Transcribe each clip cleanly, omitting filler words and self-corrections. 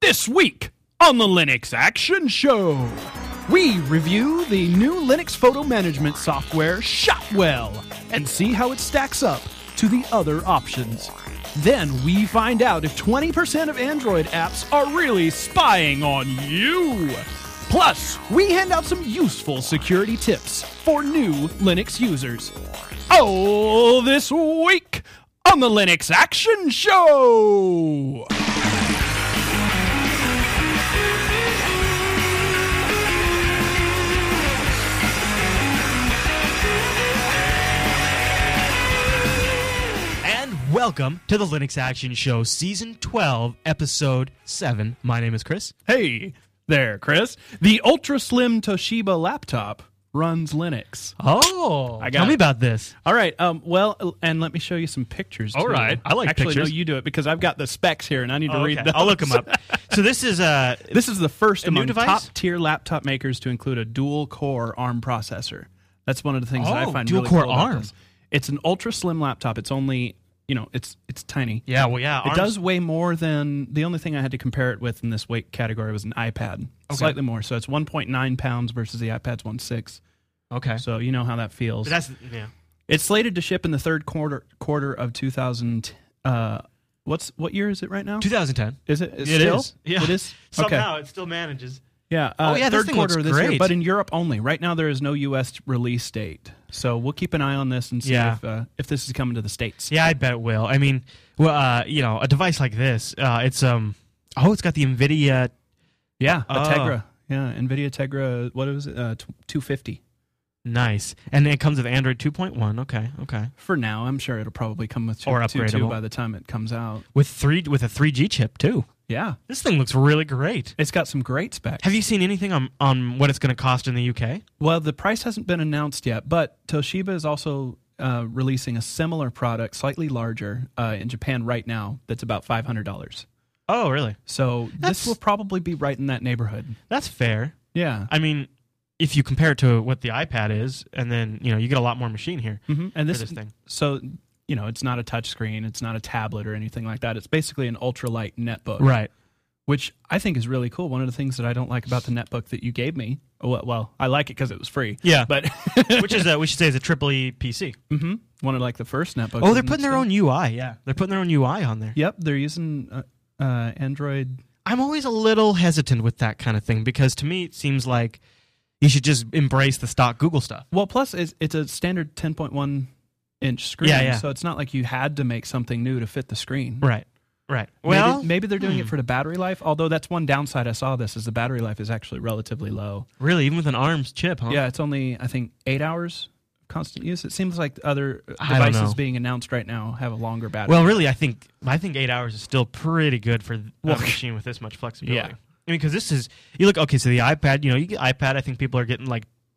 This week on the Linux Action Show, we review the new Linux photo management software, Shotwell, and see how it stacks up to the other options. Then we find out if 20% of Android apps are really spying on you. Plus, we hand out some useful security tips for new Linux users. Oh, this week on the Linux Action Show! Welcome to the Linux Action Show, Season 12, Episode 7. My name is Chris. Hey there, Chris. The ultra-slim Toshiba laptop runs Linux. Oh, tell me about this. All right, and let me show you some pictures, too. All right, I like pictures. Actually, no, you do it, because I've got the specs here, and I need to read those. I'll look them up. So this is the first among device? top-tier laptop makers to include a dual-core ARM processor. That's one of the things that I find really dual-core cool about ARM. this. It's an ultra-slim laptop. It's only... it's tiny. Yeah, well, yeah. It does weigh more than... The only thing I had to compare it with in this weight category was an iPad. Okay. Slightly more. So it's 1.9 pounds versus the iPad's 1.6. Okay. So you know how that feels. But It's slated to ship in the third quarter of 2000... what year is it right now? 2010. Is it? It still? is. Yeah. It is? Somehow it still manages. Yeah. this third thing quarter looks of this year, great. but in Europe only. Right now there is no U.S. release date. So we'll keep an eye on this and see if this is coming to the States. Yeah, I bet it will. I mean, a device like this, it's got the NVIDIA... Yeah, a Tegra. Yeah, NVIDIA Tegra, what was it? 250. Nice. And it comes with Android 2.1. Okay. For now, I'm sure it'll probably come with 2.2 by the time it comes out. With a 3G chip, too. Yeah. This thing looks really great. It's got some great specs. Have you seen anything on what it's going to cost in the UK? Well, the price hasn't been announced yet, but Toshiba is also releasing a similar product, slightly larger, in Japan right now, that's about $500. Oh, really? So this will probably be right in that neighborhood. That's fair. Yeah. I mean, if you compare it to what the iPad is, and then you get a lot more machine here and this thing. So... it's not a touch screen, it's not a tablet or anything like that. It's basically an ultralight netbook. Right. Which I think is really cool. One of the things that I don't like about the netbook that you gave me, well, I like it because it was free. Yeah. But which is, we should say, is a EEE PC. Mm-hmm. One of the first netbooks. Oh, they're putting their own UI, yeah. They're putting their own UI on there. Yep, they're using Android. I'm always a little hesitant with that kind of thing because to me it seems like you should just embrace the stock Google stuff. Well, plus it's a standard 10.1-inch screen, so it's not like you had to make something new to fit the screen. Right. Well, maybe they're doing it for the battery life, although that's one downside I saw this, is the battery life is actually relatively low. Really? Even with an ARMS chip, huh? Yeah, it's only, I think, 8 hours constant use. It seems like other devices being announced right now have a longer battery life. Well, life. really, I think 8 hours is still pretty good for a machine with this much flexibility. Yeah. I mean, because this is, you look, okay, so the iPad, you get iPad, I think people are getting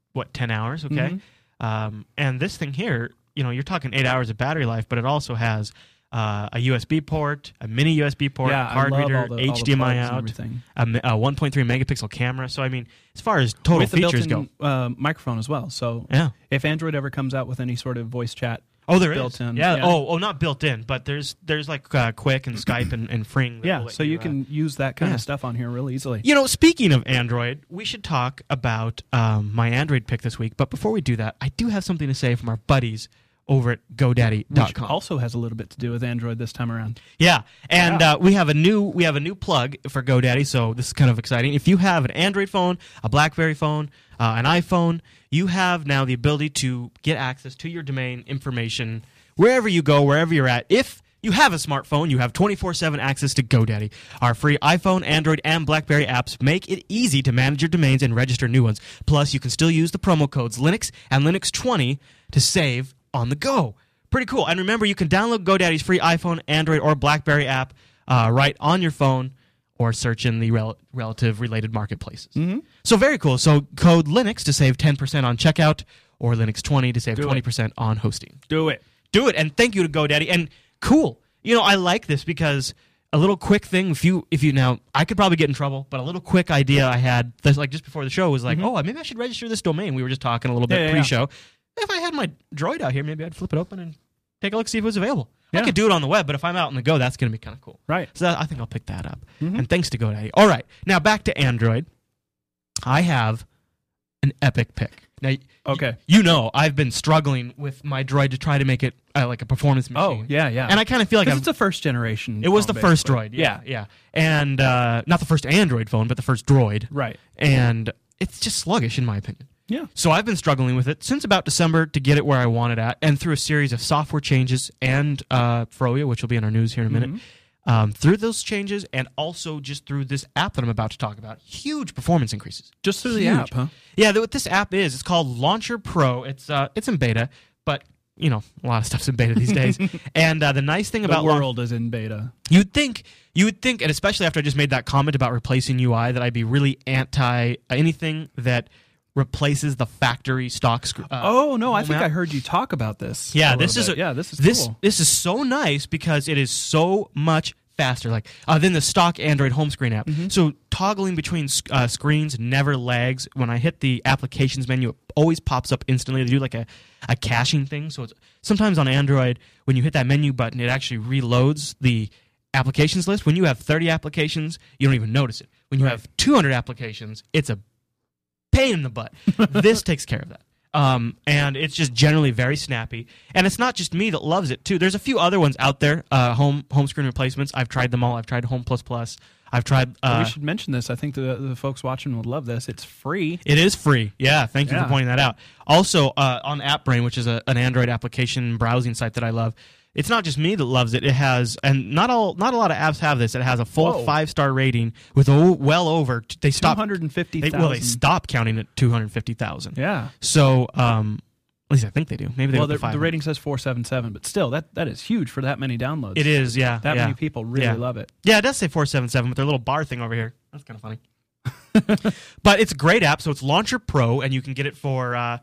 10 hours, okay? Mm-hmm. And this thing here, you're talking 8 hours of battery life, but it also has a USB port, a mini USB port, card reader, HDMI out, a 1.3 megapixel camera. So, I mean, as far as total features go. Microphone as well. So, if Android ever comes out with any sort of voice chat, there built is. in. Yeah. Oh, not built in, but there's Quick and Skype and Fring. Yeah, so you can use that kind of stuff on here real easily. Speaking of Android, we should talk about my Android pick this week. But before we do that, I do have something to say from our buddies over at GoDaddy.com. Which also has a little bit to do with Android this time around. Yeah, and we have a new plug for GoDaddy, so this is kind of exciting. If you have an Android phone, a BlackBerry phone, an iPhone, you have now the ability to get access to your domain information wherever you go, wherever you're at. If you have a smartphone, you have 24/7 access to GoDaddy. Our free iPhone, Android, and BlackBerry apps make it easy to manage your domains and register new ones. Plus, you can still use the promo codes Linux and Linux20 to save on the go. Pretty cool. And remember, you can download GoDaddy's free iPhone, Android, or BlackBerry app right on your phone or search in the relative related marketplaces. Mm-hmm. So very cool. So code Linux to save 10% on checkout or Linux20 to save 20% on hosting. Do it. And thank you to GoDaddy. And cool. I like this because a little quick thing, if you now, I could probably get in trouble, but a little quick idea I had, just before the show was maybe I should register this domain. We were just talking a little bit pre-show. If I had my Droid out here, maybe I'd flip it open and take a look, see if it was available. Yeah. I could do it on the web, but if I'm out on the go, that's going to be kind of cool. Right. So I think I'll pick that up. And thanks to GoDaddy. All right. Now back to Android. I have an epic pick. Now, Okay. you know I've been struggling with my Droid to try to make it like a performance machine. Oh, yeah. And I kind of feel like Because it's a first generation. it was the phone, first basically. Droid. Yeah. And not the first Android phone, but the first Droid. Right. And it's just sluggish, in my opinion. Yeah. So I've been struggling with it since about December to get it where I want it at, and through a series of software changes and Froyo, which will be in our news here in a minute. Through those changes, and also just through this app that I'm about to talk about, huge performance increases. Just through the Huge. app, huh? Yeah, what this app is, it's called Launcher Pro. It's in beta, but you know a lot of stuff's in beta these days. And the nice thing The about world is in beta. you would think, and especially after I just made that comment about replacing UI, that I'd be really anti anything that replaces the factory stock. Oh no, I home think app. I heard you talk about this. Yeah, a this little is bit. This is this cool. this is so nice because it is so much faster, like than the stock Android home screen app. So toggling between screens never lags. When I hit the applications menu, it always pops up instantly. They do like a caching thing. So it's, sometimes on Android, when you hit that menu button, it actually reloads the applications list. When you have 30 applications, you don't even notice it. When you have 200 applications, it's a pain in the butt. This takes care of that. And it's just generally very snappy. And it's not just me that loves it, too. There's a few other ones out there, home screen replacements. I've tried them all. I've tried Home++. I've tried... we should mention this. I think the folks watching would love this. It's free. It is free. Yeah, thank you Yeah. for pointing that out. Also, on AppBrain, which is an Android application browsing site that I love, it's not just me that loves it. It has, and not a lot of apps have this. It has a full Whoa. 5-star rating with well over. They stopped. 250,000. They stopped counting at 250,000. Yeah. So, at least I think they do. Maybe they Well, go to the 500. rating says 477, but still, that is huge for that many downloads. It is, yeah. That yeah. many people really Yeah. love it. Yeah, it does say 477 with their little bar thing over here. That's kind of funny. But it's a great app. So it's Launcher Pro, and you can get it for.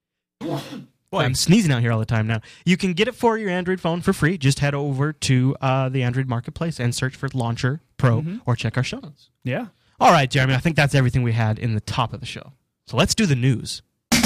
Boy, I'm sneezing out here all the time now. You can get it for your Android phone for free. Just head over to the Android Marketplace and search for Launcher Pro, or check our show notes. Yeah. All right, Jeremy, I think that's everything we had in the top of the show. So let's do the news.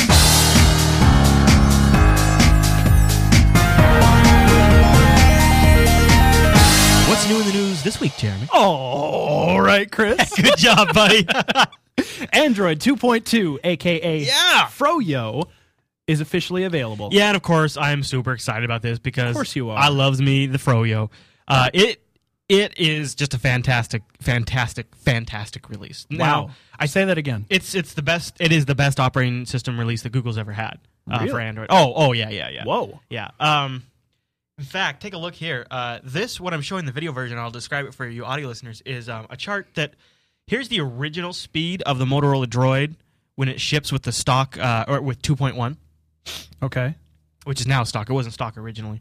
What's new in the news this week, Jeremy? All right, Chris. Good job, buddy. Android 2.2, a.k.a. Yeah. Froyo, is officially available. Yeah, and of course, I'm super excited about this because Of course you are. I loves me the Froyo. It is just a fantastic release. Wow. Now, I say that again. it's the best. It is the best operating system release that Google's ever had Really? for Android. Oh yeah. Whoa. Yeah. In fact, take a look here. This, what I'm showing the video version, I'll describe it for you audio listeners, is a chart that, here's the original speed of the Motorola Droid when it ships with the stock, or with 2.1, Okay. which is now stock. It wasn't stock originally.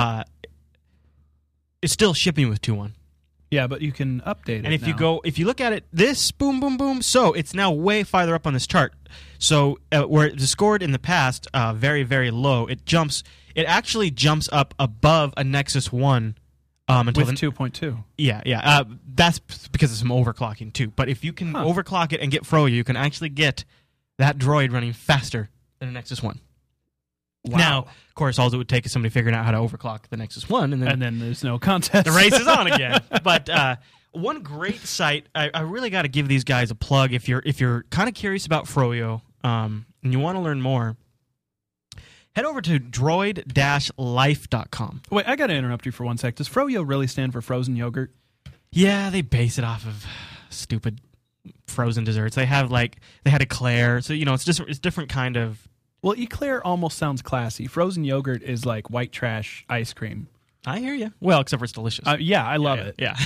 It's still shipping with 2.1. Yeah, but you can update it. And if now. you look at it, this, boom, boom, boom, so it's now way farther up on this chart. So where it was scored in the past, very, very low, it actually jumps up above a Nexus 1 until with 2.2. Yeah. That's because of some overclocking too. But if you can overclock it and get Froyo, you can actually get that droid running faster than a Nexus 1. Wow. Now, of course, all it would take is somebody figuring out how to overclock the Nexus 1, and then there's no contest. the race is on again. But one great site, I really got to give these guys a plug. If you're kind of curious about Froyo and you want to learn more, head over to droid-life.com. Wait, I got to interrupt you for 1 sec. Does Froyo really stand for frozen yogurt? Yeah, they base it off of stupid frozen desserts. They had Eclair, so it's different kind of. Well, Eclair almost sounds classy. Frozen yogurt is like white trash ice cream. I hear you. Well, except for it's delicious. Yeah, I love it. Yeah.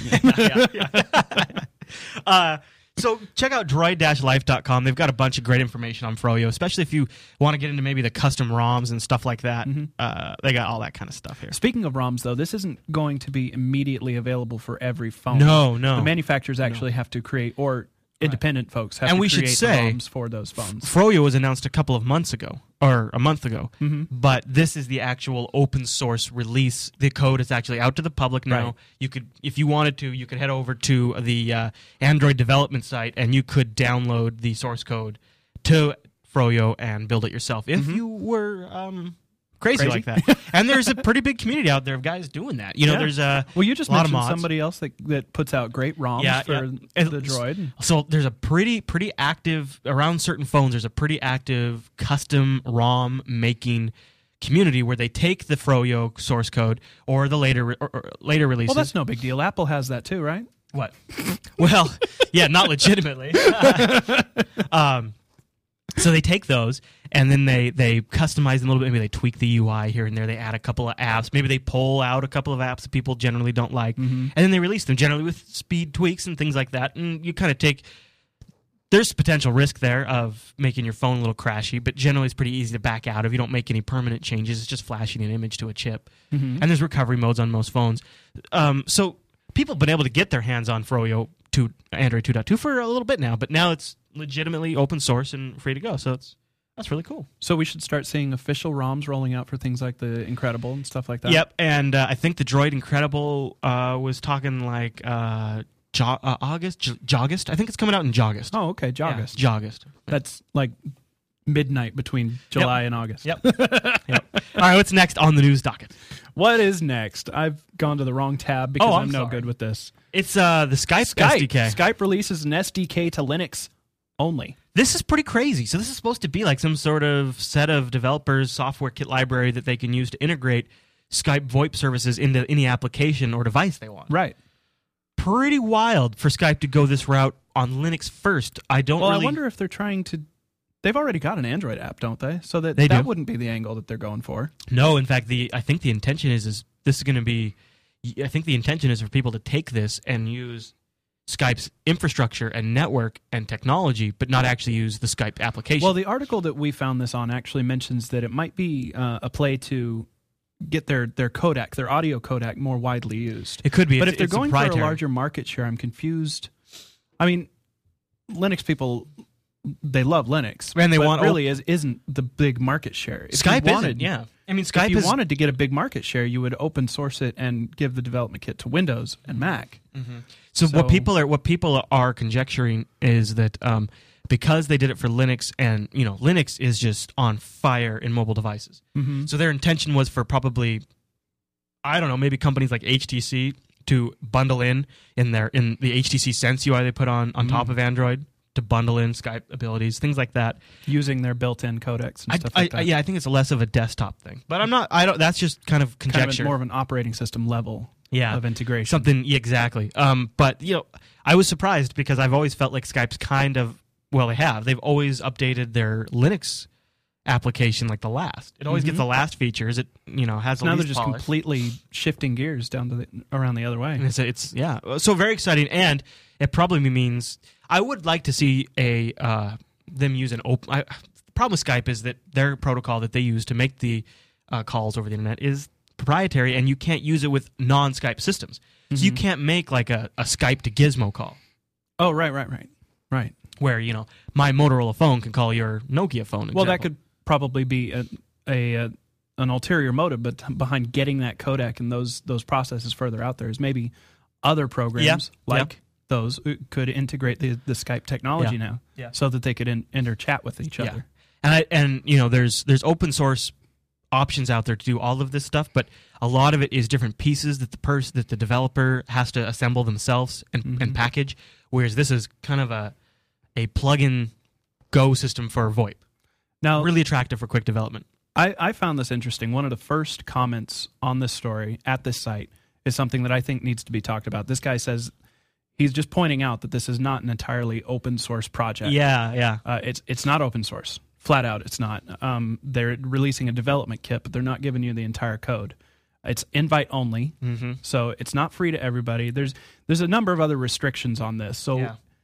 So check out droid-life.com. They've got a bunch of great information on Froyo, especially if you want to get into maybe the custom ROMs and stuff like that. They got all that kind of stuff here. Speaking of ROMs, though, this isn't going to be immediately available for every phone. No. The manufacturers actually have to create, or independent folks have And to we should create say, ROMs for those phones. Froyo was announced a couple of months ago, or a month ago, but this is the actual open source release. The code is actually out to the public now. Right. You could, if you wanted to, you could head over to the Android development site and you could download the source code to Froyo and build it yourself if you were crazy like that. And there's a pretty big community out there of guys doing that. You know, there's a well, you just lot of mentioned mods. somebody else that puts out great ROMs for the Droid. So there's a pretty active around certain phones. There's a pretty active custom ROM making community where they take the Froyo source code or the later releases. Well, that's no big deal. Apple has that too, right? What? Well, yeah, not legitimately. So they take those and then they customize them a little bit. Maybe they tweak the UI here and there. They add a couple of apps. Maybe they pull out a couple of apps that people generally don't like, and then they release them generally with speed tweaks and things like that. And you kind of take. There's potential risk there of making your phone a little crashy, but generally it's pretty easy to back out if you don't make any permanent changes. It's just flashing an image to a chip, and there's recovery modes on most phones. So people have been able to get their hands on Froyo to Android 2.2 for a little bit now, but now it's legitimately open source and free to go. So that's really cool. So we should start seeing official ROMs rolling out for things like the Incredible and stuff like that. Yep, and I think the Droid Incredible was talking like August. I think it's coming out in August. Oh, okay, August. Yeah, August. That's like midnight between July and August. Yep. Yep. All right, what's next on the news docket? What is next? I've gone to the wrong tab because I'm no sorry. good with this. It's the Skype SDK. Skype releases an SDK to Linux only. This is pretty crazy. So this is supposed to be like some sort of set of developers' software kit library that they can use to integrate Skype VoIP services into any application or device they want. Right. Pretty wild for Skype to go this route on Linux first. I wonder if they're trying to. They've already got an Android app, don't they? So that wouldn't be the angle that they're going for. No, in fact, I think the intention is this is going to be. I think the intention is for people to take this and use Skype's infrastructure and network and technology, but not actually use the Skype application. Well, the article that we found this on actually mentions that it might be a play to get their codec, their audio codec, more widely used. It could be, but if they're going for a larger market share, I'm confused. I mean, Linux people, they love Linux, and they want really isn't the big market share. If Skype isn't, yeah. I mean, Skype. If you wanted to get a big market share, you would open source it and give the development kit to Windows and Mac. Mm-hmm. So what people are conjecturing is that because they did it for Linux, and Linux is just on fire in mobile devices. Mm-hmm. So their intention was for probably, I don't know, maybe companies like HTC to bundle in the HTC Sense UI they put on top of Android to bundle in Skype abilities, things like that, using their built-in codecs and stuff like that. Yeah, I think it's less of a desktop thing, but that's just kind of conjecture. Kind of more of an operating system level of integration. Something exactly. But I was surprised because I've always felt like Skype's kind of they've always updated their Linux application like the last. It always gets the last features. It has now they're just completely shifting gears around the other way. And it's so very exciting, and it probably means I would like to see them use an open. The problem with Skype is that their protocol that they use to make the calls over the internet is proprietary, and you can't use it with non-Skype systems. So you can't make like a Skype to Gizmo call. Oh, right. Where my Motorola phone can call your Nokia phone. Well, that could probably be an ulterior motive, but behind getting that codec and those processes further out there is maybe other programs those could integrate the Skype technology now, so that they could interchat with each other. And there's open source options out there to do all of this stuff, but a lot of it is different pieces that the developer has to assemble themselves and package. Whereas this is kind of a plug-in go system for VoIP. Now, really attractive for quick development. I found this interesting. One of the first comments on this story at this site is something that I think needs to be talked about. This guy says he's just pointing out that this is not an entirely open source project. Yeah. It's not open source. Flat out, it's not. They're releasing a development kit, but they're not giving you the entire code. It's invite only, so it's not free to everybody. There's a number of other restrictions on this. So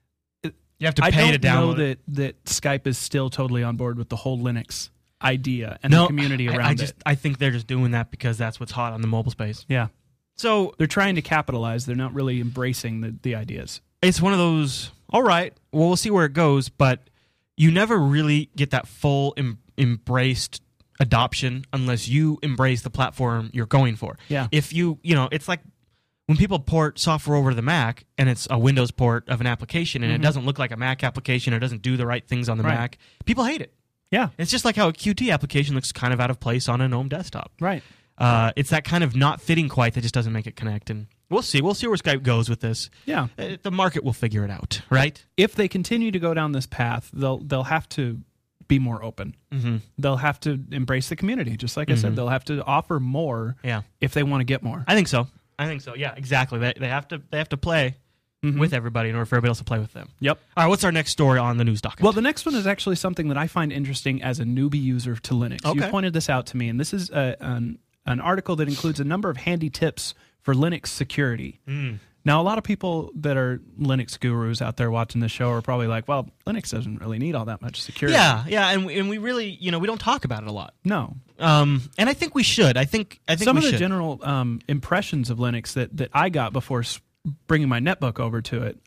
you have to pay to download. I don't know that Skype is still totally on board with the whole Linux idea and the community around it. I think they're just doing that because that's what's hot on the mobile space. Yeah. So they're trying to capitalize. They're not really embracing the ideas. It's one of those, all right, well, we'll see where it goes, but you never really get that full embraced adoption unless you embrace the platform you're going for. Yeah. If it's like when people port software over to the Mac and it's a Windows port of an application and it doesn't look like a Mac application or doesn't do the right things on the Mac, people hate it. Yeah. It's just like how a Qt application looks kind of out of place on a GNOME desktop. Right. It's that kind of not fitting quite that just doesn't make it connect. And we'll see. We'll see where Skype goes with this. Yeah. The market will figure it out, right? If they continue to go down this path, they'll have to be more open. Mm-hmm. They'll have to embrace the community. Just like I said, they'll have to offer more if they want to get more. I think so. Yeah, exactly. They have to play with everybody in order for everybody else to play with them. Yep. All right, what's our next story on the news docket? Well, the next one is actually something that I find interesting as a newbie user to Linux. Okay. You pointed this out to me, and this is an article that includes a number of handy tips for Linux security. Now, a lot of people that are Linux gurus out there watching this show are probably like, well, Linux doesn't really need all that much security. Yeah, and we really, we don't talk about it a lot. No. And I think we should. I think some we of the should. general impressions of Linux that I got before bringing my netbook over to it,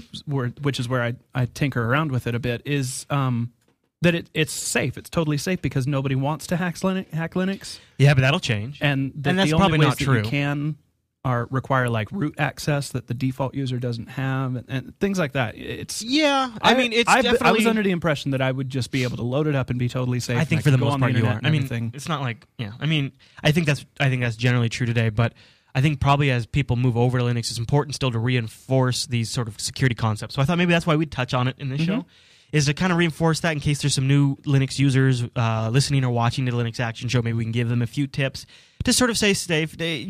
which is where I tinker around with it a bit, is that it's safe. It's totally safe because nobody wants to hack Linux. Yeah, but that'll change. And that's the only probably ways not that true. you can require like root access that the default user doesn't have, and things like that. It's I mean, it's definitely. I was under the impression that I would just be able to load it up and be totally safe. I think for the most part you are. I mean, it's not like I mean, I think that's generally true today, but I think probably as people move over to Linux, it's important still to reinforce these sort of security concepts. So I thought maybe that's why we'd touch on it in this show, is to kind of reinforce that in case there's some new Linux users listening or watching the Linux Action Show. Maybe we can give them a few tips to sort of stay safe.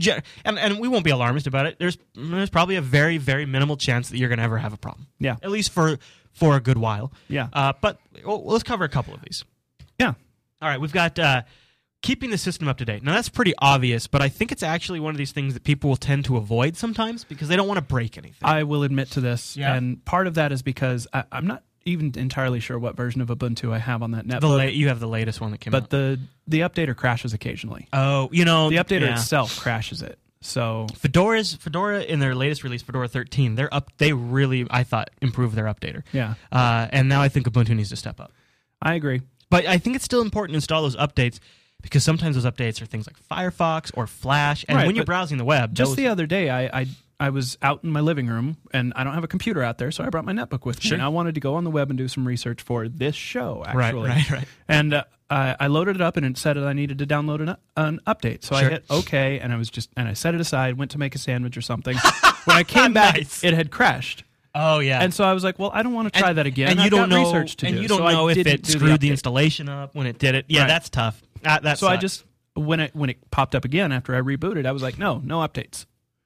And we won't be alarmist about it. There's probably a very, very minimal chance that you're going to ever have a problem. Yeah. At least for a good while. Yeah. But let's cover a couple of these. Yeah. All right. We've got keeping the system up to date. Now, that's pretty obvious, but I think it's actually one of these things that people will tend to avoid sometimes because they don't want to break anything. I will admit to this. Yeah. And part of that is because I'm not even entirely sure what version of Ubuntu I have on that netbook. You have the latest one that came out. But the updater crashes occasionally. Oh, the updater itself crashes it. So Fedora in their latest release, Fedora 13, they really, I thought, improved their updater. Yeah. And now I think Ubuntu needs to step up. I agree. But I think it's still important to install those updates because sometimes those updates are things like Firefox or Flash, and when you're browsing the web, the other day I was out in my living room, and I don't have a computer out there, so I brought my netbook with me. Sure. And I wanted to go on the web and do some research for this show, actually. Right. And I loaded it up, and it said that I needed to download an update. So Sure. I hit OK, and I set it aside, went to make a sandwich or something. When I came back, Nice. it had crashed. Oh, yeah. And so I was like, well, I don't want to try that again. And I've you don't got know, research to do. and you don't So I know if didn't it do screwed the update. installation up when it did it. Yeah, Right. that's tough. So I just when it popped up again after I rebooted, I was like, no updates.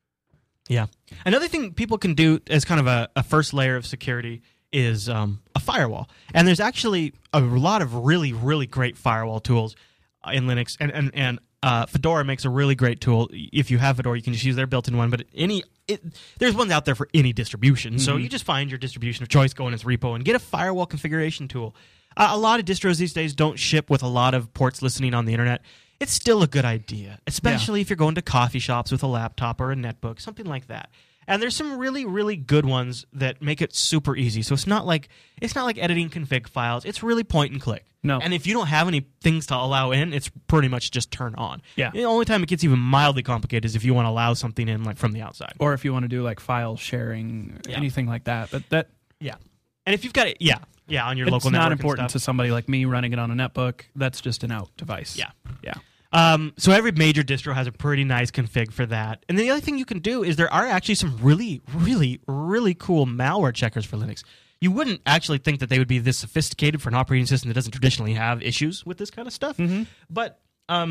Yeah. Another thing people can do as kind of a first layer of security is a firewall. And there's actually a lot of really, really great firewall tools in Linux. And Fedora makes a really great tool. If you have Fedora, you can just use their built-in one. But there's ones out there for any distribution. So you just find your distribution of choice, go in its repo, and get a firewall configuration tool. A lot of distros these days don't ship with a lot of ports listening on the internet. It's still a good idea, especially if you're going to coffee shops with a laptop or a netbook, something like that. And there's some really, really good ones that make it super easy. So it's not like editing config files. It's really point and click. No. And if you don't have any things to allow in, it's pretty much just turn on. Yeah. The only time it gets even mildly complicated is if you want to allow something in like from the outside. Or if you want to do like file sharing, anything like that. But that And if you've got it, on your local network. It's not important to somebody like me running it on a netbook. That's just an out device. Yeah. Yeah. So every major distro has a pretty nice config for that. And then the other thing you can do is there are actually some really, really, really cool malware checkers for Linux. You wouldn't actually think that they would be this sophisticated for an operating system that doesn't traditionally have issues with this kind of stuff. But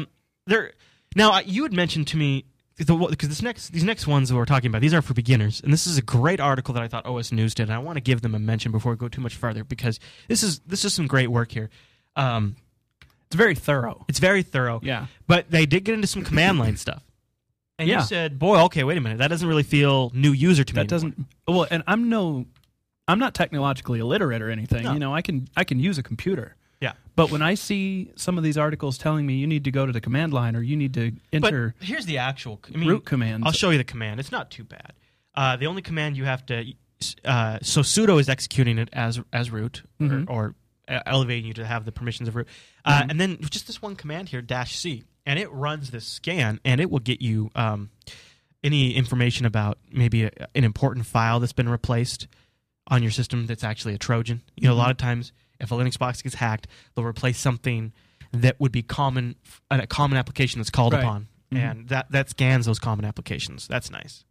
now you had mentioned to me because these next ones that we're talking about, these are for beginners, and this is a great article that I thought OS News did, and I want to give them a mention before we go too much further because this is some great work here. It's very thorough. It's very thorough. Yeah. But they did get into some command line stuff. And you said, boy, okay, wait a minute. That doesn't really feel new user to me. That doesn't. Well, and I'm not technologically illiterate or anything. No. You know, I can use a computer. Yeah. But when I see some of these articles telling me you need to go to the command line or you need to enter But here's the actual root commands. I'll show you the command. It's not too bad. The only command you have to so sudo is executing it as root or elevating you to have the permissions of root. And then just this one command here, -c, and it runs this scan, and it will get you any information about maybe an important file that's been replaced on your system that's actually a Trojan. You know, a lot of times if a Linux box gets hacked, they'll replace something that would be common, a common application that's called Right. upon, and that scans those common applications. That's nice.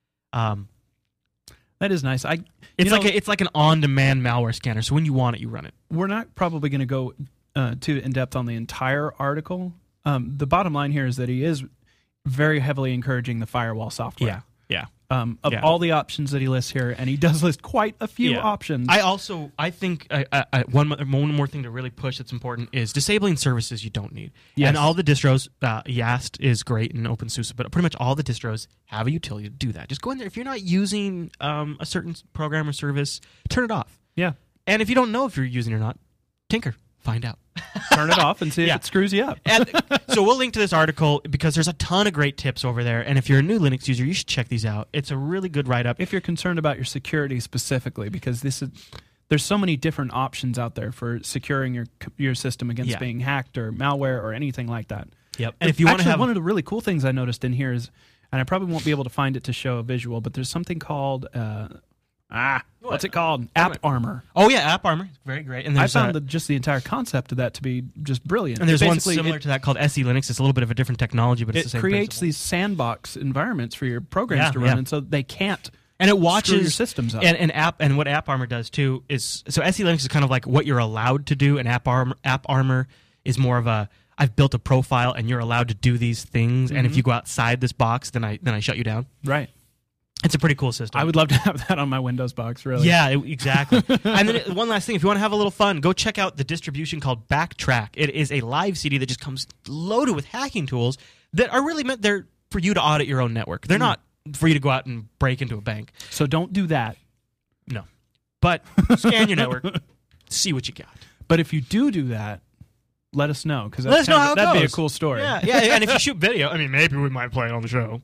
That is nice. It's like an on-demand malware scanner. So when you want it, you run it. We're not probably going to go too in depth on the entire article. The bottom line here is that he is very heavily encouraging the firewall software. Yeah. All the options that he lists here, and he does list quite a few options. I think one more thing to really push that's important is disabling services you don't need. Yes. And all the distros, Yast is great in OpenSUSE, but pretty much all the distros have a utility to do that. Just go in there. If you're not using a certain program or service, turn it off. Yeah. And if you don't know if you're using it or not, tinker. Find out. Turn it off and see if it screws you up. And so we'll link to this article because there's a ton of great tips over there. And if you're a new Linux user, you should check these out. It's a really good write-up. If you're concerned about your security specifically, because there's so many different options out there for securing your system against being hacked or malware or anything like that. Yep. And if you want to have one of the really cool things I noticed in here is, and I probably won't be able to find it to show a visual, but there's something called what's it called? App Armor. Oh yeah, AppArmor, very great. And I found just the entire concept of that to be just brilliant. And there's one Basically, similar to that called SE Linux. It's a little bit of a different technology, but it's the same creates principle. these sandbox environments for your programs to run, and so they can't. And it watches screw your systems up. And what AppArmor does too is so SE Linux is kind of like what you're allowed to do, and AppArmor is more of a I've built a profile and you're allowed to do these things, and if you go outside this box, then I shut you down. Right. It's a pretty cool system. I would love to have that on my Windows box, really. Yeah, exactly. And then one last thing, if you want to have a little fun, go check out the distribution called Backtrack. It is a live CD that just comes loaded with hacking tools that are really meant there for you to audit your own network. They're not for you to go out and break into a bank. So don't do that. No. But scan your network, see what you got. But if you do that, let us know, because Let us know how it that'd be a goes. cool story. Yeah, and if you shoot video, I mean, maybe we might play it on the show.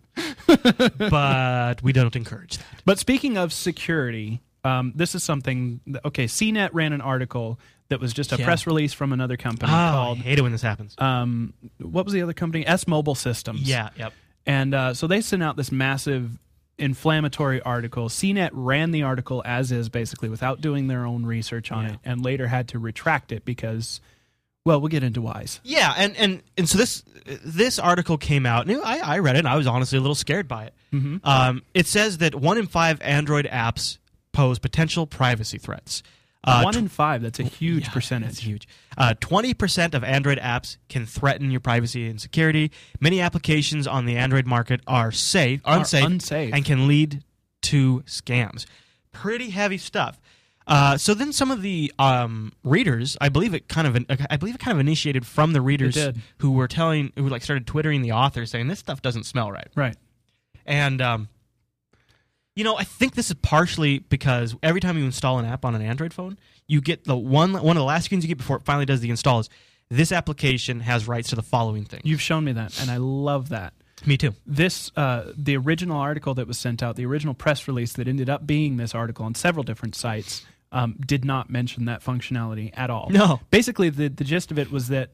But we don't encourage that. But speaking of security, this is something. CNET ran an article that was just a press release from another company called. I hate it when this happens. What was the other company? S-Mobile Systems. Yeah, yep. And so they sent out this massive inflammatory article. CNET ran the article as is, basically, without doing their own research on it, and later had to retract it because, well, we'll get into whys. Yeah, and so this article came out, and I read it, and I was honestly a little scared by it. Mm-hmm. It says that 1 in 5 Android apps pose potential privacy threats. 1 in 5, that's a huge percentage. That's huge. 20% of Android apps can threaten your privacy and security. Many applications on the Android market are unsafe, and can lead to scams. Pretty heavy stuff. So then some of the readers, I believe it kind of initiated from the readers who started twittering the author saying this stuff doesn't smell right. Right. And I think this is partially because every time you install an app on an Android phone, you get one of the last screens you get before it finally does the install is this application has rights to the following things. You've shown me that, and I love that. Me too. The original article that was sent out, the original press release that ended up being this article on several different sites, did not mention that functionality at all. No. Basically, the gist of it was that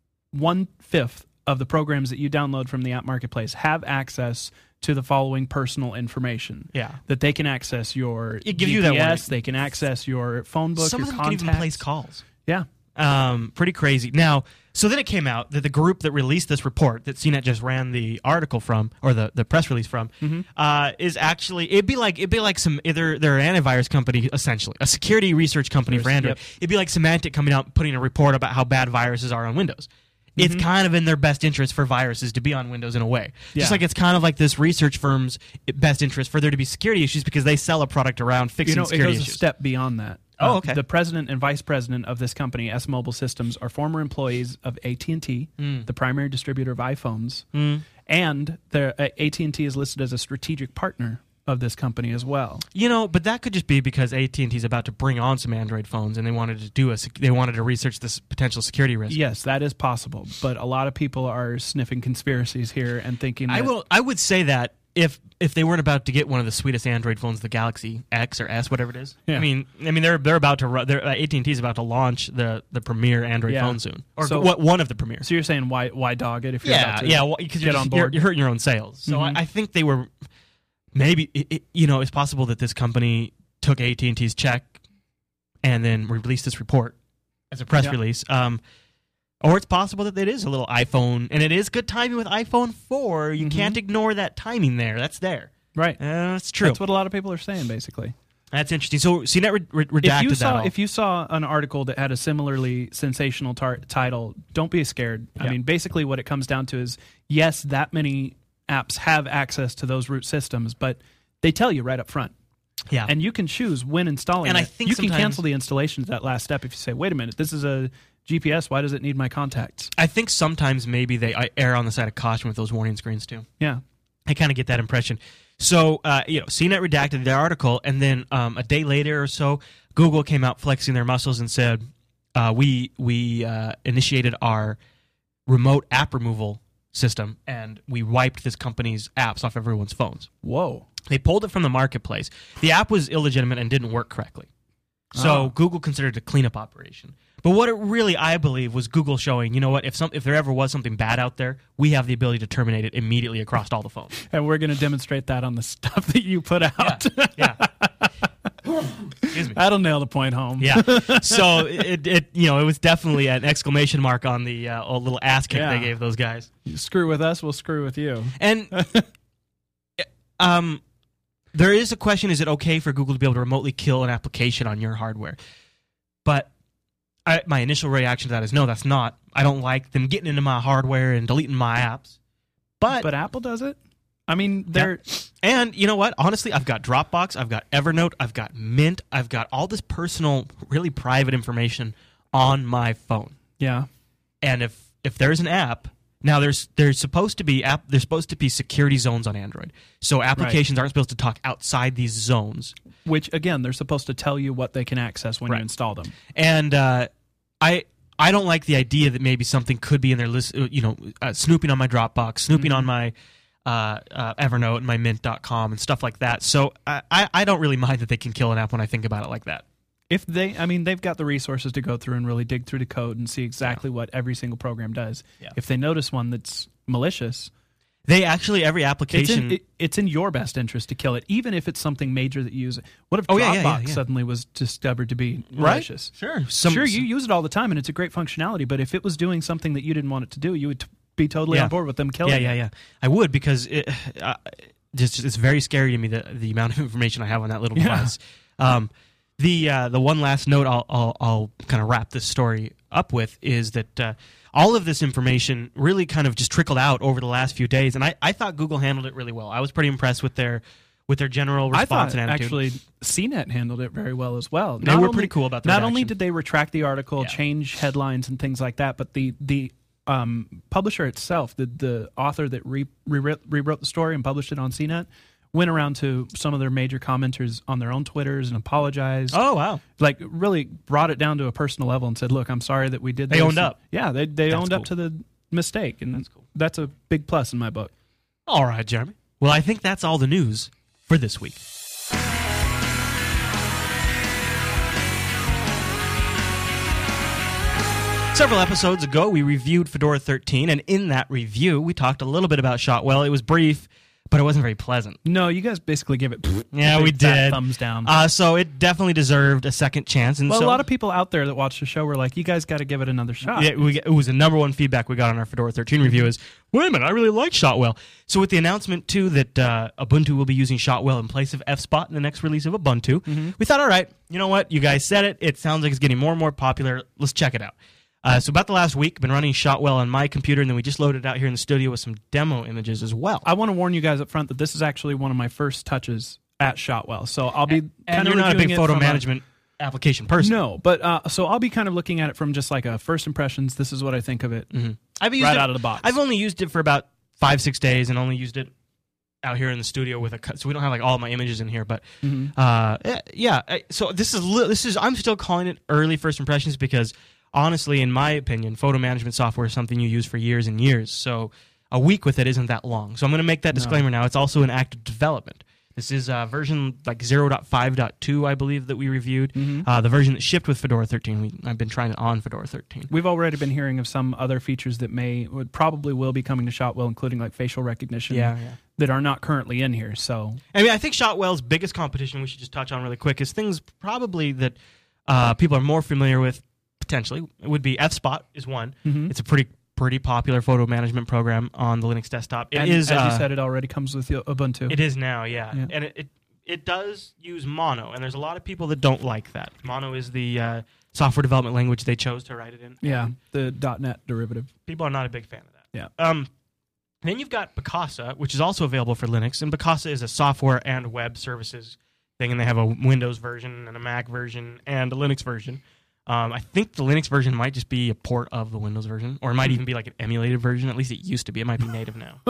1/5 of the programs that you download from the App Marketplace have access to the following personal information. Yeah. That they can access your It gives GPS, you that warning. they can access your phone book, Some your of them contacts. can even place calls. Yeah. Pretty crazy. Now, so then it came out that the group that released this report that CNET just ran the article from, or the press release from, is actually it'd be like some they're an antivirus company, essentially a security research company for Android. Yep. It'd be like Symantec coming out and putting a report about how bad viruses are on Windows. It's kind of in their best interest for viruses to be on Windows in a way. Yeah. Just like it's kind of like this research firm's best interest for there to be security issues because they sell a product around fixing It security goes issues. a step beyond that. Oh, okay. The president and vice president of this company, S-Mobile Systems, are former employees of AT&T, the primary distributor of iPhones, and AT&T is listed as a strategic partner of this company as well. But that could just be because AT&T is about to bring on some Android phones, and they wanted to research this potential security risk. Yes, that is possible, but a lot of people are sniffing conspiracies here and thinking that I would say that if they weren't about to get one of the sweetest Android phones, the Galaxy X or S, whatever it is. Yeah. I mean they're about to AT&T is about to launch the premier Android phone soon, or one of the premiers. So you're saying why dog it if you're about to because get on board? You're hurting your own sales. So I think they were. Maybe it's possible that this company took AT&T's check and then released this report as a press release. Or it's possible that it is a little iPhone, and it is good timing with iPhone 4. You can't ignore that timing there. That's there. Right. That's true. That's what a lot of people are saying, basically. That's interesting. So CNET redacted that all. If you saw an article that had a similarly sensational title, don't be scared. Yeah. I mean, basically what it comes down to is, yes, that many apps have access to those root systems, but they tell you right up front. Yeah. And you can choose when installing And it. I think you can sometimes- cancel the installation at that last step if you say, wait a minute, this is a GPS, why does it need my contacts? I think sometimes maybe they err on the side of caution with those warning screens too. Yeah. I kind of get that impression. So, CNET redacted their article, and then a day later or so, Google came out flexing their muscles and said, we initiated our remote app removal system, and we wiped this company's apps off everyone's phones. Whoa. They pulled it from the marketplace. The app was illegitimate and didn't work correctly. So Google considered it a cleanup operation. But what it really, I believe, was Google showing, you know what, if there ever was something bad out there, we have the ability to terminate it immediately across all the phones. And we're going to demonstrate that on the stuff that you put out. Yeah. Excuse me. That'll nail the point home. Yeah. So it was definitely an exclamation mark on the little ass kick they gave those guys. You screw with us, we'll screw with you. And there is a question, is it okay for Google to be able to remotely kill an application on your hardware? But my initial reaction to that is no, that's not. I don't like them getting into my hardware and deleting my apps. But Apple does it? I mean, they're... And you know what? Honestly, I've got Dropbox, I've got Evernote, I've got Mint, I've got all this personal, really private information on my phone. Yeah. And if there's an app... Now, there's supposed to be security zones on Android, so applications aren't supposed to talk outside these zones. Which, again, they're supposed to tell you what they can access when you install them. And I don't like the idea that maybe something could be in their list, snooping on my Dropbox, snooping on my Evernote and my Mint.com and stuff like that. So I don't really mind that they can kill an app when I think about it like that. If they've got the resources to go through and really dig through the code and see exactly what every single program does. Yeah. If they notice one that's malicious, they actually, every application... It's in your best interest to kill it, even if it's something major that you use. What if Dropbox suddenly was discovered to be malicious? Sure. Sure, you use it all the time, and it's a great functionality, but if it was doing something that you didn't want it to do, you would be totally on board with them killing it. Yeah. I would, because it's very scary to me, the amount of information I have on that little device. The one last note I'll kind of wrap this story up with is that all of this information really kind of just trickled out over the last few days, and I thought Google handled it really well. I was pretty impressed with their general response and attitude. Actually, CNET handled it very well as well. They were pretty cool about their Not only did they retract the article, change headlines and things like that, but the publisher itself, the author that rewrote the story and published it on CNET, went around to some of their major commenters on their own Twitters and apologized. Oh, wow. Like, really brought it down to a personal level and said, look, I'm sorry that we did this. They owned up. Yeah, they owned up to the mistake, and that's cool. That's a big plus in my book. All right, Jeremy. Well, I think that's all the news for this week. Several episodes ago, we reviewed Fedora 13, and in that review, we talked a little bit about Shotwell. It was brief, but it wasn't very pleasant. No, you guys basically gave it we did. Thumbs down. So it definitely deserved a second chance. And a lot of people out there that watched the show were like, you guys got to give it another shot. Yeah, it was the number one feedback we got on our Fedora 13 review is, wait a minute, I really like Shotwell. So with the announcement, too, that Ubuntu will be using Shotwell in place of FSpot in the next release of Ubuntu, we thought, all right, you know what? You guys said it. It sounds like it's getting more and more popular. Let's check it out. So about the last week, I've been running Shotwell on my computer, and then we just loaded it out here in the studio with some demo images as well. I want to warn you guys up front that this is actually one of my first touches at Shotwell. So I'll be and you're not a big photo management application person. No, but so I'll be kind of looking at it from just like a first impressions. This is what I think of it I've used right out of the box. I've only used it for about 5-6 days, and only used it out here in the studio with a cut, so we don't have like all my images in here. But so this is I'm still calling it early first impressions because, honestly, in my opinion, photo management software is something you use for years and years. So a week with it isn't that long. So I'm going to make that disclaimer now. It's also in active development. This is version like 0.5.2, I believe, that we reviewed. The version that shipped with Fedora 13. I've been trying it on Fedora 13. We've already been hearing of some other features that probably will be coming to Shotwell, including like facial recognition that are not currently in here. So I mean, I think Shotwell's biggest competition, we should just touch on really quick, is things probably that people are more familiar with, potentially, it would be F-Spot is one. Mhm. It's a pretty popular photo management program on the Linux desktop. It And is, as you said, it already comes with Ubuntu. It is now, yeah. Yeah. And it does use Mono, and there's a lot of people that don't like that. Mono is the software development language they chose to write it in. Yeah, and the .NET derivative. people are not a big fan of that. Yeah. Then you've got Picasa, which is also available for Linux, and Picasa is a software and web services thing, and they have a Windows version and a Mac version and a Linux version. I think the Linux version might just be a port of the Windows version, or it might even be like an emulated version. At least it used to be. It might be native now.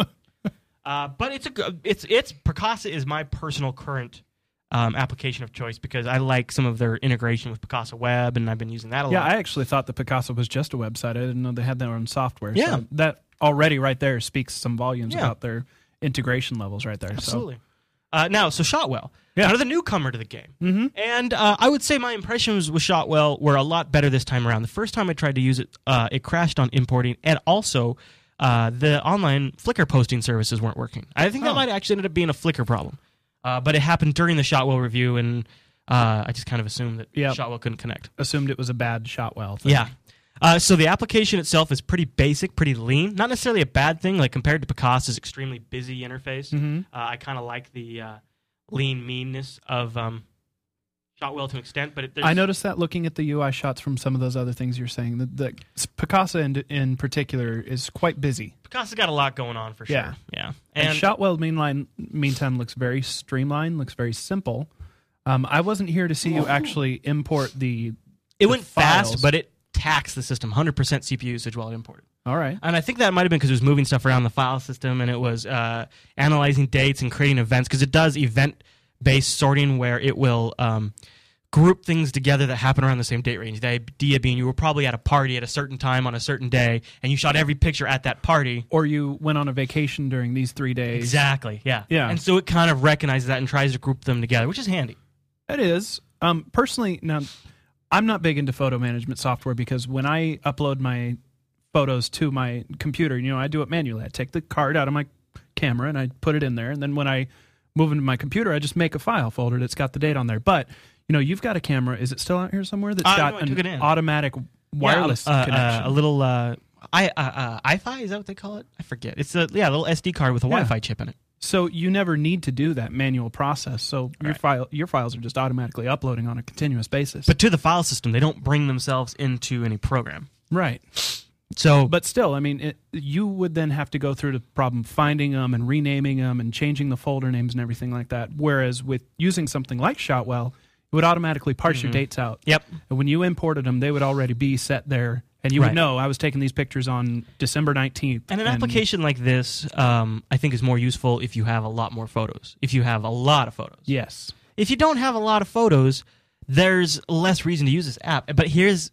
But it's Picasa is my personal current application of choice because I like some of their integration with Picasa Web, and I've been using that a Yeah, lot. I actually thought that Picasa was just a website. I didn't know they had their own software. Yeah. So that already right there speaks some volumes Yeah. about their integration levels right there. Absolutely. Now, so Shotwell, Yeah. kind of the newcomer to the game. Mm-hmm. And I would say my impressions with Shotwell were a lot better this time around. The first time I tried to use it, it crashed on importing, and also the online Flickr posting services weren't working. I think that might actually ended up being a Flickr problem. But it happened during the Shotwell review, and I just kind of assumed that Yep. Shotwell couldn't connect. Assumed it was a bad Shotwell thing. Yeah. So the application itself is pretty basic, pretty lean. Not necessarily a bad thing. Like compared to Picasa's extremely busy interface, Mhm. I kind of like the lean meanness of Shotwell to an extent. But I noticed that looking at the UI shots from some of those other things you're saying. The Picasa in particular is quite busy. Picasa's got a lot going on for sure. Yeah. Yeah. And Shotwell, meantime, looks very streamlined, looks very simple. I wasn't here to see you actually import the went files. fast, but it taxed the system. 100% CPU usage while it imported. All right. And I think that might have been because it was moving stuff around the file system, and it was analyzing dates and creating events, because it does event-based sorting where it will group things together that happen around the same date range. The idea being you were probably at a party at a certain time on a certain day, and you shot every picture at that party. Or you went on a vacation during these 3 days. Exactly, yeah. Yeah. And so it kind of recognizes that and tries to group them together, which is handy. It is. Personally, now, I'm not big into photo management software because when I upload my photos to my computer, I do it manually. I take the card out of my camera and I put it in there, and then when I move into my computer, I just make a file folder that's got the date on there. But, you've got a camera. Is it still out here somewhere that's got no, I took it an in. automatic wireless connection? A little iFi, is that what they call it? I forget. It's a little SD card with a Wi-Fi chip in it. So you never need to do that manual process. So your files are just automatically uploading on a continuous basis. But to the file system, they don't bring themselves into any program. Right. So, But still, I mean, you would then have to go through the problem finding them and renaming them and changing the folder names and everything like that. Whereas with using something like Shotwell, it would automatically parse your dates out. Yep. And when you imported them, they would already be set there. And you would know, I was taking these pictures on December 19th. And an application like this, I think, is more useful if you have a lot more photos. If you have a lot of photos. Yes. If you don't have a lot of photos, there's less reason to use this app. But here's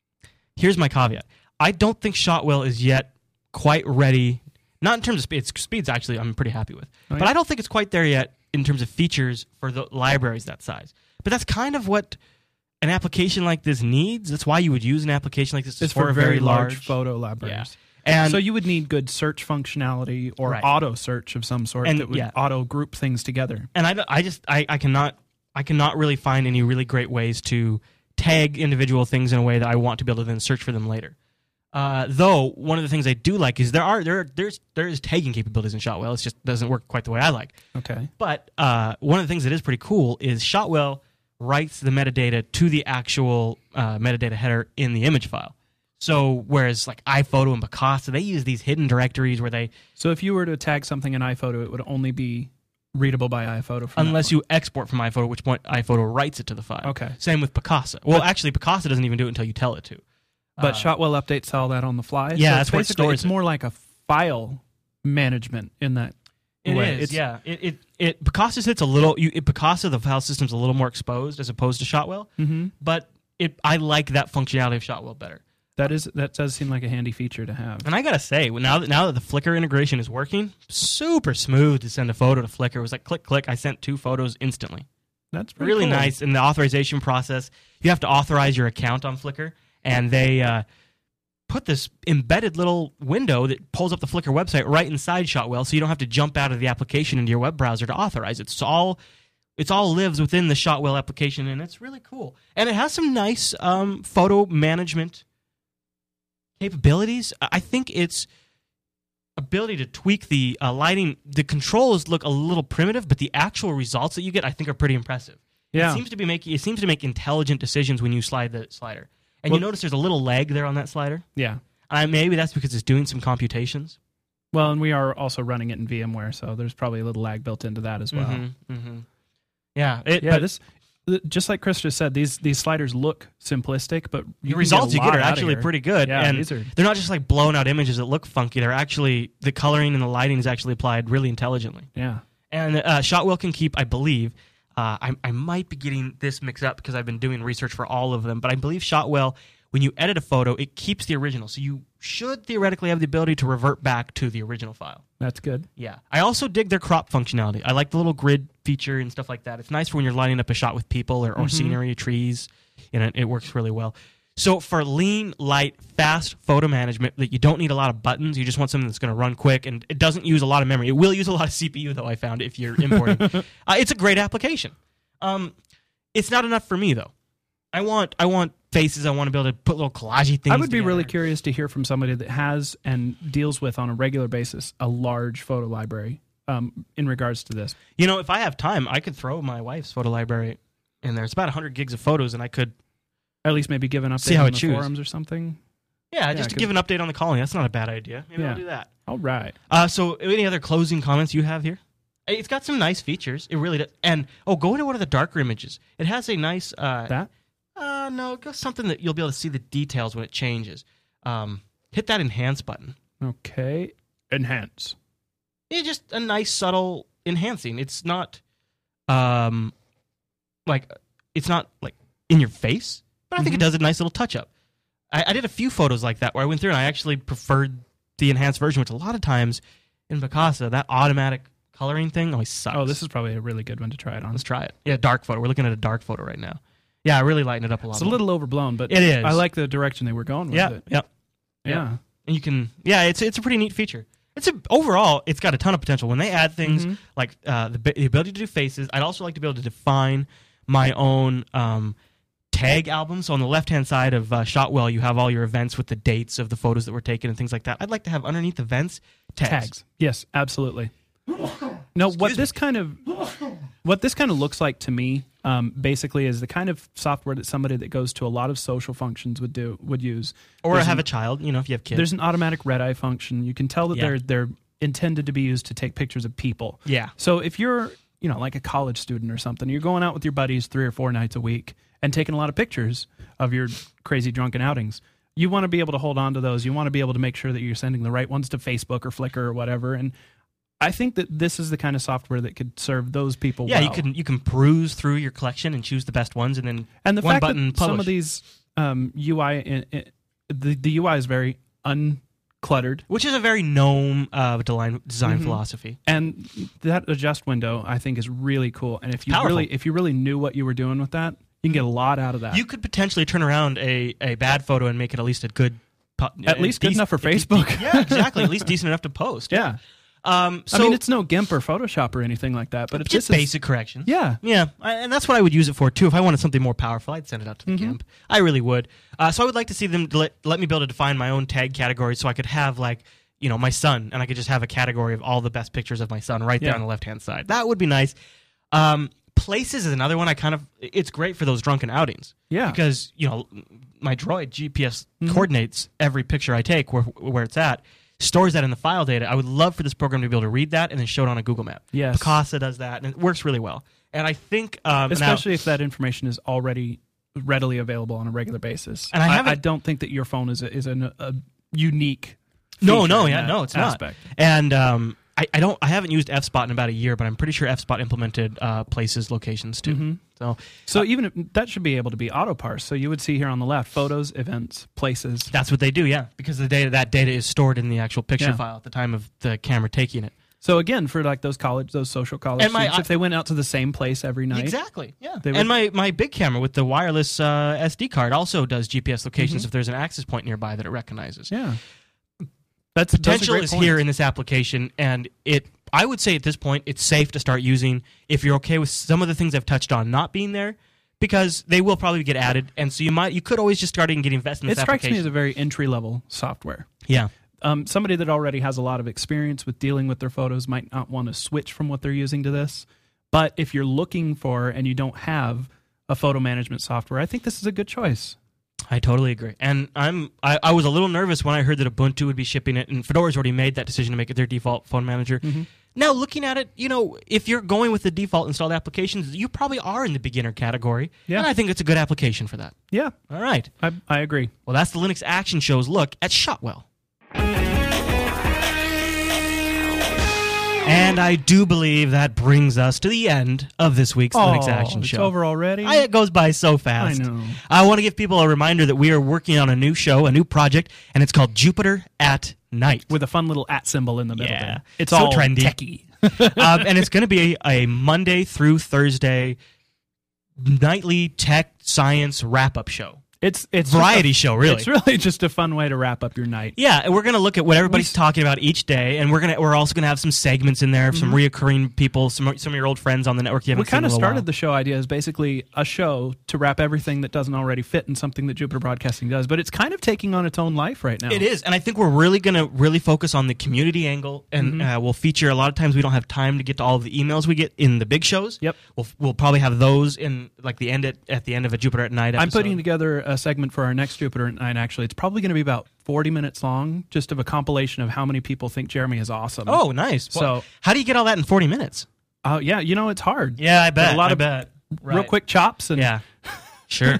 my caveat. I don't think Shotwell is yet quite ready. Not in terms of speed. Speed's actually I'm pretty happy with. Oh, yeah? But I don't think it's quite there yet in terms of features for the libraries that size. But that's kind of what an application like this needs. That's why you would use an application like this. It's for very large photo libraries. Yeah. And so you would need good search functionality or auto search of some sort that would auto group things together. And I cannot really find any really great ways to tag individual things in a way that I want to be able to then search for them later. Though one of the things I do like is there is tagging capabilities in Shotwell. It just doesn't work quite the way I like. Okay. But one of the things that is pretty cool is Shotwell writes the metadata to the actual metadata header in the image file. So whereas like iPhoto and Picasa, they use these hidden directories where they... So if you were to tag something in iPhoto, it would only be readable by iPhoto from unless you export from iPhoto, at which point iPhoto writes it to the file. Okay. Same with Picasa. Well, actually, Picasa doesn't even do it until you tell it to. But Shotwell updates all that on the fly. Yeah, so that's where it stores it's it. more like a file management in that way. It is, yeah. Picasa sits a little... Picasa, the file system's a little more exposed as opposed to Shotwell. Mm-hmm. But I like that functionality of Shotwell better. That does seem like a handy feature to have. And I gotta say, now that the Flickr integration is working, super smooth to send a photo to Flickr. It was like click, click. I sent 2 photos instantly. That's pretty really cool. nice. In the authorization process, you have to authorize your account on Flickr, and they put this embedded little window that pulls up the Flickr website right inside Shotwell, so you don't have to jump out of the application into your web browser to authorize it. It's it's all lives within the Shotwell application, and it's really cool. And it has some nice photo management capabilities. I think its ability to tweak the lighting, the controls look a little primitive, but the actual results that you get, I think, are pretty impressive. Yeah. It seems to make intelligent decisions when you slide the slider. And you notice there's a little lag there on that slider. Yeah. Maybe that's because it's doing some computations. Well, and we are also running it in VMware, so there's probably a little lag built into that as well. Yeah. This, just like Chris just said, these sliders look simplistic, but the results you get are actually pretty good. Yeah, and they're not just like blown out images that look funky. They're actually, the coloring and the lighting is actually applied really intelligently. Yeah. And Shotwell can keep, I believe, I might be getting this mixed up because I've been doing research for all of them, but I believe Shotwell, when you edit a photo, it keeps the original. So you should theoretically have the ability to revert back to the original file. That's good. Yeah. I also dig their crop functionality. I like the little grid feature and stuff like that. It's nice for when you're lining up a shot with people or scenery, trees, and it works really well. So for lean, light, fast photo management that you don't need a lot of buttons, you just want something that's going to run quick, and it doesn't use a lot of memory. It will use a lot of CPU, though, I found, if you're importing. It's a great application. It's not enough for me, though. I want faces. I want to be able to put little collagey things I would be together. really curious to hear from somebody that has and deals with on a regular basis a large photo library in regards to this. You know, if I have time, I could throw my wife's photo library in there. It's about 100 gigs of photos, and I could at least maybe give an update see how on it the chews. forums or something. Yeah, just to give an update on the colony. That's not a bad idea. Maybe I'll do that. All right. So any other closing comments you have here? It's got some nice features. It really does. And, go into one of the darker images. It has a nice... that? No, go something that you'll be able to see the details when it changes. Hit that enhance button. Okay. Enhance. It's just a nice, subtle enhancing. It's not, it's not, like, in your face, but I think it does a nice little touch-up. I did a few photos like that where I went through and I actually preferred the enhanced version, which a lot of times in Picasa, that automatic coloring thing always sucks. Oh, this is probably a really good one to try it on. Let's try it. Yeah, dark photo. We're looking at a dark photo right now. Yeah, I really lighten it up a lot. It's a little overblown, but it is. I like the direction they were going with it. Yeah. Yeah. And you can, it's a pretty neat feature. Overall, it's got a ton of potential. When they add things like the ability to do faces, I'd also like to be able to define my own tag album. So on the left-hand side of Shotwell, you have all your events with the dates of the photos that were taken and things like that. I'd like to have underneath events tags. Yes, absolutely. No, what this kind of looks like to me, basically, is the kind of software that somebody that goes to a lot of social functions would use, or have a child. You know, if you have kids, there's an automatic red eye function. You can tell that they're intended to be used to take pictures of people. Yeah. So if you're like a college student or something, you're going out with your buddies 3 or 4 nights a week and taking a lot of pictures of your crazy drunken outings. You want to be able to hold on to those. You want to be able to make sure that you're sending the right ones to Facebook or Flickr or whatever. And I think that this is the kind of software that could serve those people well. Yeah, you can peruse through your collection and choose the best ones, and then the one fact button that publish. some of these UI, the UI is very uncluttered, which is a very GNOME design philosophy. And that adjust window, I think, is really cool. And if you really knew what you were doing with that, you can get a lot out of that. You could potentially turn around a bad photo and make it at least a good, at least good enough for Facebook. Yeah, exactly. At least decent enough to post. Yeah. I mean, it's no GIMP or Photoshop or anything like that, but it's just basic corrections. Yeah. Yeah, and that's what I would use it for, too. If I wanted something more powerful, I'd send it out to the GIMP. I really would. So I would like to see them let me be able to define my own tag category so I could have, my son, and I could just have a category of all the best pictures of my son right there on the left-hand side. That would be nice. Places is another one it's great for those drunken outings. Yeah. Because, my Droid GPS coordinates every picture I take where it's at. Stores that in the file data. I would love for this program to be able to read that and then show it on a Google map. Yes. Picasa does that, and it works really well. And I think... especially if that information is already readily available on a regular basis. And I don't think that your phone is a unique feature. It's not. And I haven't used FSpot in about a year, but I'm pretty sure FSpot implemented places, locations, too. So even if, that should be able to be auto-parsed. So you would see here on the left, photos, events, places. That's what they do, yeah. Because that data is stored in the actual picture file at the time of the camera taking it. So again, for those social college students, if they went out to the same place every night. Exactly, yeah. And my big camera with the wireless SD card also does GPS locations if there's an access point nearby that it recognizes. Yeah. Potential is here in this application, and it I would say at this point it's safe to start using, if you're okay with some of the things I've touched on not being there, because they will probably get added, and so you could always just start and get investments. It strikes me as a very entry-level software. Yeah. Somebody that already has a lot of experience with dealing with their photos might not want to switch from what they're using to this. But if you're looking for and you don't have a photo management software, I think this is a good choice. I totally agree. And I was a little nervous when I heard that Ubuntu would be shipping it, and Fedora's already made that decision to make it their default phone manager. Mm-hmm. Now, looking at it, if you're going with the default installed applications, you probably are in the beginner category. Yeah. And I think it's a good application for that. Yeah. All right. I agree. Well, that's the Linux Action Show's look at Shotwell. And I do believe that brings us to the end of this week's Linux Action Show. It's over already? It goes by so fast. I know. I want to give people a reminder that we are working on a new show, a new project, and it's called Jupiter at Night. With a fun little @ symbol in the middle. Yeah. There. It's so all trendy. techie. And it's going to be a Monday through Thursday nightly tech science wrap-up show. It's variety show, really. It's really just a fun way to wrap up your night. Yeah, and we're going to look at what everybody's talking about each day, and we're also going to have some segments in there, some reoccurring people, some of your old friends on the network you haven't seen in a while. We kind of started the show idea as basically a show to wrap everything that doesn't already fit in something that Jupiter Broadcasting does, but it's kind of taking on its own life right now. It is, and I think we're really going to focus on the community angle, and we'll feature, a lot of times we don't have time to get to all of the emails we get in the big shows. Yep. We'll probably have those in like at the end of a Jupiter at Night episode. I'm putting together a segment for our next Jupiter at Night, actually. It's probably going to be about 40 minutes long, just of a compilation of how many people think Jeremy is awesome. Oh, nice. So, how do you get all that in 40 minutes? Yeah, it's hard. Yeah, I bet. A lot of real quick chops. And yeah, sure.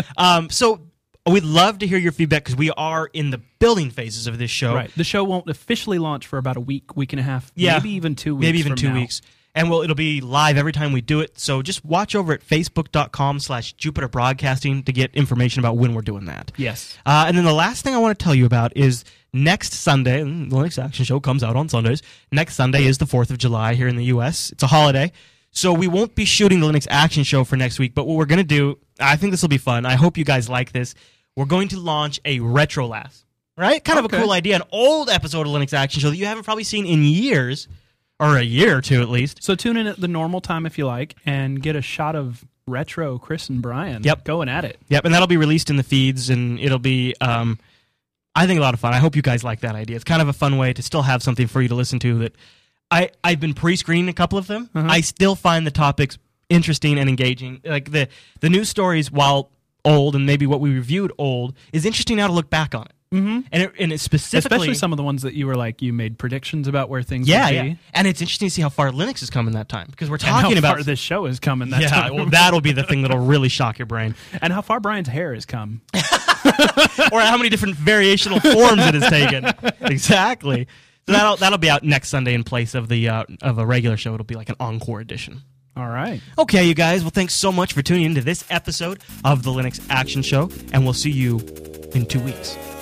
So we'd love to hear your feedback because we are in the building phases of this show. Right. The show won't officially launch for about a week and a half, maybe even 2 weeks. Maybe even 2 weeks. And it'll be live every time we do it. So just watch over at facebook.com/Jupiter Broadcasting to get information about when we're doing that. Yes. And then the last thing I want to tell you about is next Sunday, and the Linux Action Show comes out on Sundays. Next Sunday is the 4th of July here in the U.S. It's a holiday. So we won't be shooting the Linux Action Show for next week. But what we're going to do, I think this will be fun. I hope you guys like this. We're going to launch a Retro Lass. Right? Kind of a cool idea. An old episode of Linux Action Show that you haven't probably seen in years. Or a year or two, at least. So tune in at the normal time if you like, and get a shot of retro Chris and Brian going at it. Yep, and that'll be released in the feeds, and it'll be, I think, a lot of fun. I hope you guys like that idea. It's kind of a fun way to still have something for you to listen to. That I've been pre-screening a couple of them. I still find the topics interesting and engaging. Like the news stories, while old, and maybe what we reviewed old, is interesting now to look back on it. Mm-hmm. And it's specifically... Especially some of the ones that you were like, you made predictions about where things would be. Yeah, and it's interesting to see how far Linux has come in that time, because we're talking about... how far this show has come in that time. Yeah, well, that'll be the thing that'll really shock your brain. And how far Brian's hair has come. Or how many different variational forms it has taken. Exactly. So that'll be out next Sunday in place of a regular show. It'll be like an encore edition. All right. Okay, you guys. Well, thanks so much for tuning into this episode of the Linux Action Show, and we'll see you in 2 weeks.